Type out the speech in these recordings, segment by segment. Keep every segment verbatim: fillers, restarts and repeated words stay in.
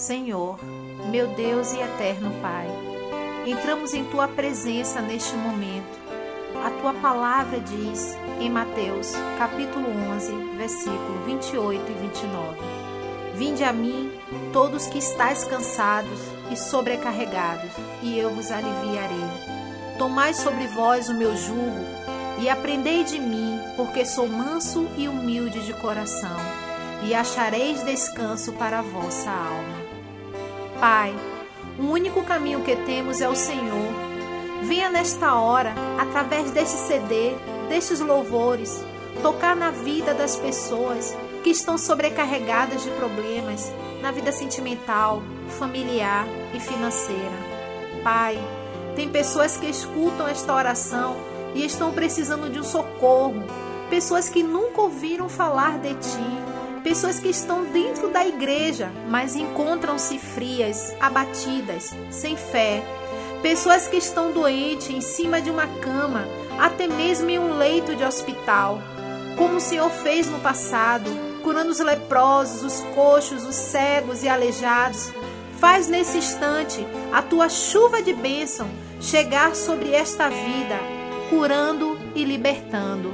Senhor, meu Deus e eterno Pai, entramos em Tua presença neste momento. A Tua palavra diz em Mateus, capítulo onze, versículo vinte e oito e vinte e nove: Vinde a mim, todos que estáis cansados e sobrecarregados, e eu vos aliviarei. Tomai sobre vós o meu jugo e aprendei de mim, porque sou manso e humilde de coração, e achareis descanso para a vossa alma. Pai, o único caminho que temos é o Senhor. Venha nesta hora, através deste C D, destes louvores, tocar na vida das pessoas que estão sobrecarregadas de problemas na vida sentimental, familiar e financeira. Pai, tem pessoas que escutam esta oração e estão precisando de um socorro, pessoas que nunca ouviram falar de Ti, pessoas que estão dentro da igreja, mas encontram-se frias, abatidas, sem fé, pessoas que estão doentes em cima de uma cama, até mesmo em um leito de hospital, como o Senhor fez no passado, curando os leprosos, os coxos, os cegos e aleijados. Faz nesse instante a Tua chuva de bênção chegar sobre esta vida, curando e libertando.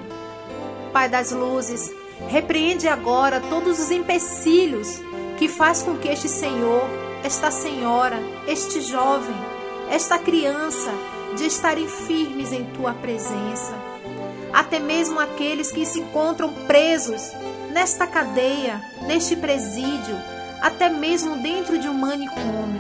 Pai das luzes, repreende agora todos os empecilhos que faz com que este senhor, esta senhora, este jovem, esta criança, de estarem firmes em Tua presença. Até mesmo aqueles que se encontram presos nesta cadeia, neste presídio, até mesmo dentro de um manicômio.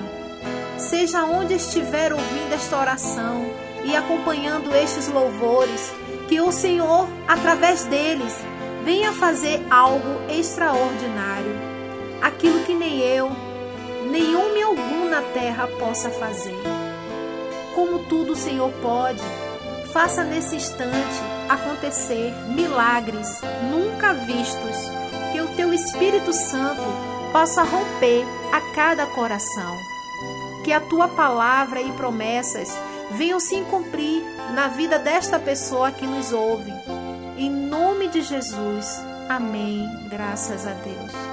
Seja onde estiver ouvindo esta oração e acompanhando estes louvores, que o Senhor, através deles, venha fazer algo extraordinário, aquilo que nem eu, nem homem algum na terra possa fazer. Como tudo o Senhor pode, faça nesse instante acontecer milagres nunca vistos, que o Teu Espírito Santo possa romper a cada coração. Que a Tua palavra e promessas venham se cumprir na vida desta pessoa que nos ouve. Em nome de Jesus. Amém. Graças a Deus.